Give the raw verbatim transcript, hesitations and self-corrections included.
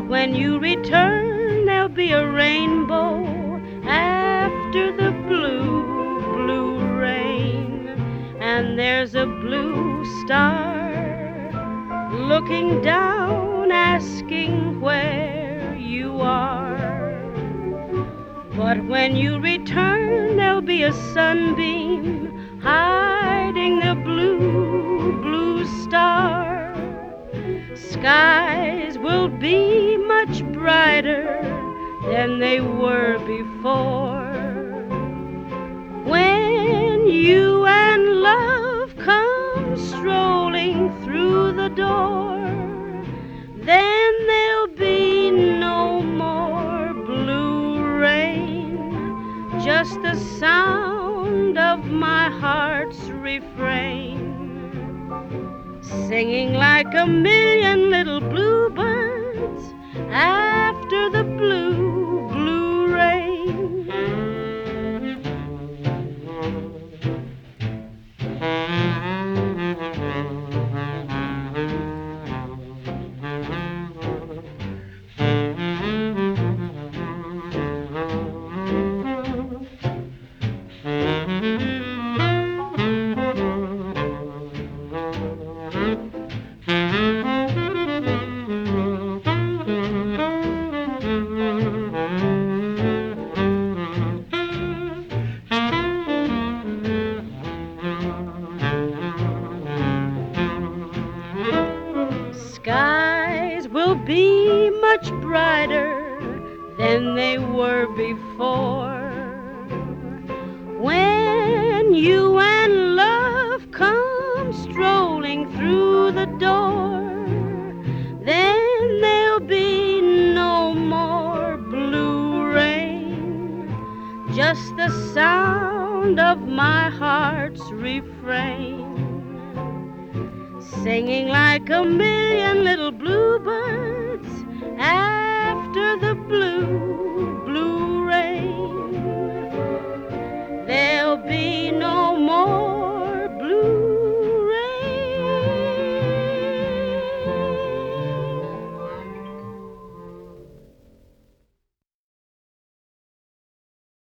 when you return, there'll be a rainbow after the blue, blue rain. And there's a blue star looking down, asking where you are. But when you return, there'll be a sunbeam hiding the blue, blue star. Skies will be much brighter than they were before. When you and love come strolling through the door, then there'll be no more blue rain, just the sound of my heart's refrain, singing like a million little bluebirds after the blue, blue rain. Skies will be much brighter than they were before. When you and love come strolling through the door, then there'll be no more blue rain, just the sound of my heart's refrain, singing like a million little bluebirds after the blue, blue rain. There'll be